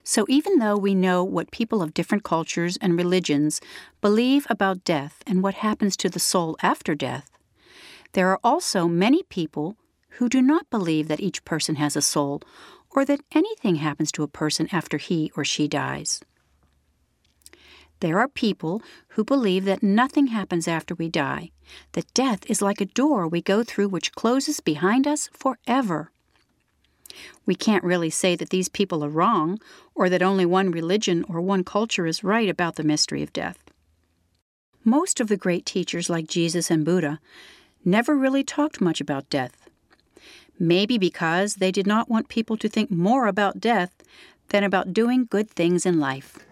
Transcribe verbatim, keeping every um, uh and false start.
So even though we know what people of different cultures and religions believe about death and what happens to the soul after death, there are also many people who do not believe that each person has a soul or that anything happens to a person after he or she dies. There are people who believe that nothing happens after we die, that death is like a door we go through which closes behind us forever. We can't really say that these people are wrong or that only one religion or one culture is right about the mystery of death. Most of the great teachers like Jesus and Buddha never really talked much about death. Maybe because they did not want people to think more about death than about doing good things in life.